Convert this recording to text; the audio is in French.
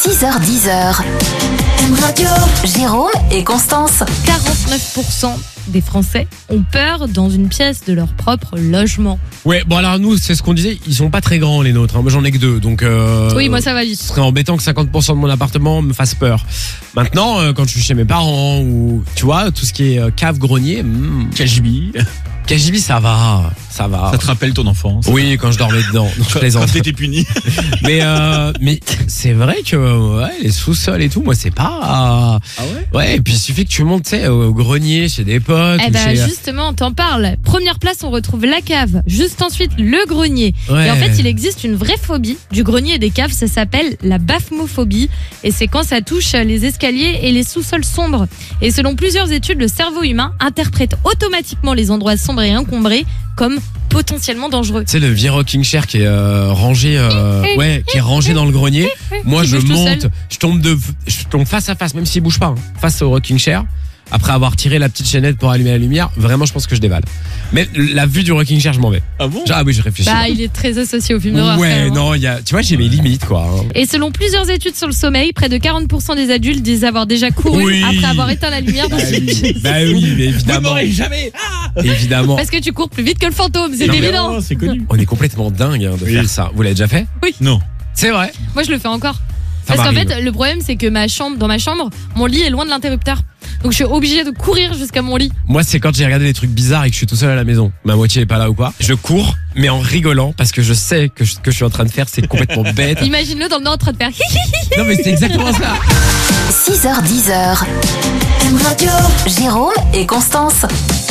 6h10. Radio. Jérôme et Constance. 49% des Français ont peur dans une pièce de leur propre logement. Ouais, bon alors nous, c'est ce qu'on disait, ils sont pas très grands les nôtres, hein. Moi j'en ai que 2, donc Oui, moi ça va vite. ce serait embêtant que 50% de mon appartement me fasse peur. Maintenant, quand je suis chez mes parents ou tu vois, tout ce qui est cave, grenier, KGB, ça va. Ça te rappelle ton enfance. Oui, quand je dormais dedans. Non, je Quand plaisante. t'étais puni. Mais c'est vrai que ouais, les sous-sols et tout, moi c'est pas. Ah ouais. Ouais, et puis il suffit que tu montes, tu sais, au grenier chez des potes. Eh ou ben chez... justement, on t'en parle. Première place, on retrouve la cave. Juste ensuite, le grenier. Ouais. Et en fait, il existe une vraie phobie du grenier et des caves. Ça s'appelle la baphmophobie. Et c'est quand ça touche les escaliers et les sous-sols sombres. Et selon plusieurs études, le cerveau humain interprète automatiquement les endroits sombres et encombrés comme potentiellement dangereux. Tu sais, le vieux rocking chair qui est rangé, qui est rangé dans le grenier. Moi, Qui je bouge tout monte, seul. je tombe face à face, même s'il bouge pas, hein, face au rocking chair. Après avoir tiré la petite chaînette pour allumer la lumière, vraiment, je pense que je dévale. Mais la vue du rocking chair, je m'en vais. Ah bon? Ah oui, je réfléchis. Bah, il est très associé au film d'horreur. quand Ouais, même, hein. non, tu vois, j'ai mes limites, quoi. Hein. Et selon plusieurs études sur le sommeil, près de 40% des adultes disent avoir déjà couru Oui. après avoir éteint la lumière dans une pièce. Bah oui, mais Vous évidemment. m'aurez jamais. Évidemment. Parce que tu cours plus vite que le fantôme, c'est Non, mais- évident. C'est connu. On est complètement dingue de Oui. faire ça. Vous l'avez déjà fait? Non. C'est vrai. Moi, je le fais encore. Ça Parce qu'en m'arrive. fait, le problème, c'est que dans ma chambre, mon lit est loin de l'interrupteur. Donc, je suis obligée de courir jusqu'à mon lit. Moi, c'est quand j'ai regardé des trucs bizarres et que je suis tout seul à la maison. Ma moitié est pas là ou quoi. Je cours, mais en rigolant parce que je sais que ce que je suis en train de faire, c'est complètement bête. Imagine-le dans le nord en train de faire Non, mais c'est exactement ça. 6h10. Radio. Jérôme et Constance.